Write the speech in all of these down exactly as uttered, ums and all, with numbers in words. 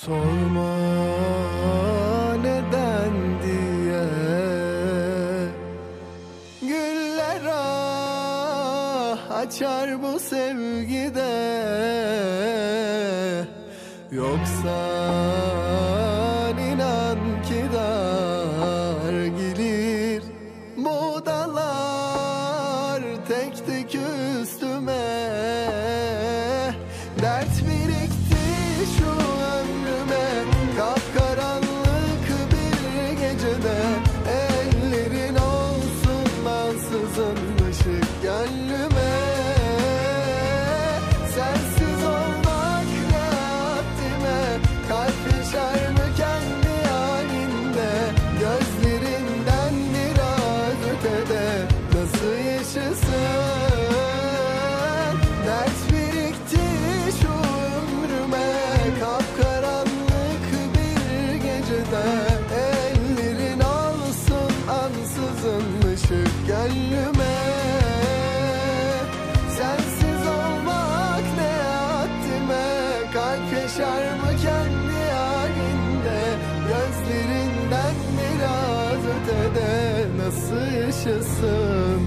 Sorma neden diye. Güller ah açar bu sevgide, yoksa inan ki dar gelir bu dağlar tek tek üstüme. Dert birikti şu ömrüme, kapkaranlık bir gecede. Ellerin olsun ansızın ışık gönlüme. Sensiz olmak ne haddime, kalp yaşar mı kendi halinde? Gözlerinden biraz ötede nasıl yaşasın? Dert birikti şu ömrüme, kapkaranlık bir gecede. Ellerin olsun ansızın ışık gönlüme. Sensiz olmak ne haddime, kalp yaşar mı kendi halinde? Gözlerinden biraz ötede nasıl yaşasın?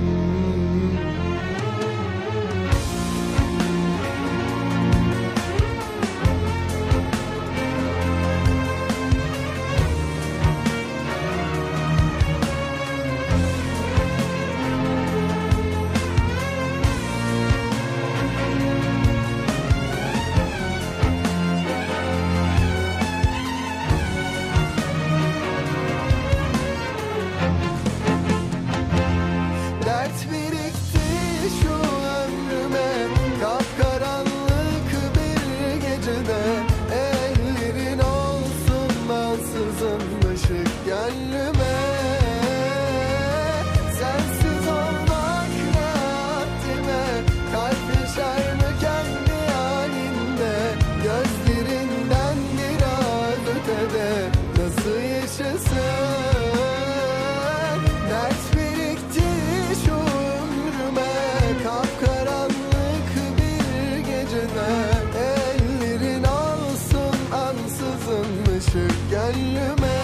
Dert birikti şu ömrüme, kapkaranlık bir gecede. Ellerin olsun ansızın ışık gönlüme. Sensiz olmak ne haddime, kalp yaşar mı kendi halinde? Gözlerinden biraz ötede nasıl yaşasın? Dert birikti şu ömrüme, kapkaranlık bir gecede. Ellerin olsun ansızın ışık gönlüme.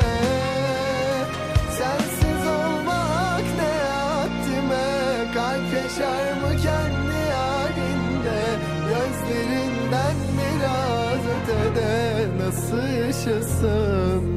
Sensiz olmak ne haddime, kalp yaşar mı kendi halinde? Gözlerinden biraz ötede nasıl yaşasın?